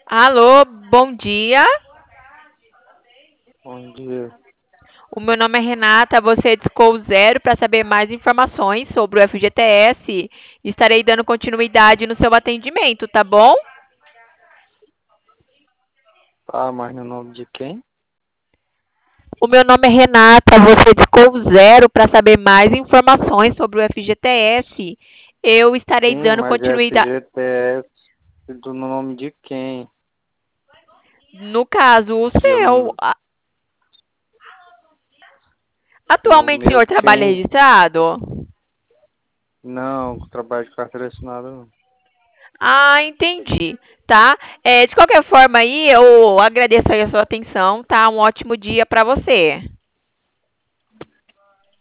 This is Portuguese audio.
Alô, bom dia. Bom dia. O meu nome é Renata. Você discou o zero para saber mais informações sobre o FGTS. Estarei dando continuidade no seu atendimento, tá bom? Tá, mas no nome de quem? O meu nome é Renata. Você discou o zero para saber mais informações sobre o FGTS. Eu estarei Sim, dando mas é continuidade. FGTS do nome de quem? No caso, o Se eu seu. não, no Atualmente, o meu senhor trabalha quem? registrado? Não, trabalho de carteira assinada não. Ah, entendi, tá? De qualquer forma aí, eu agradeço aí a sua atenção, tá? Um ótimo dia para você.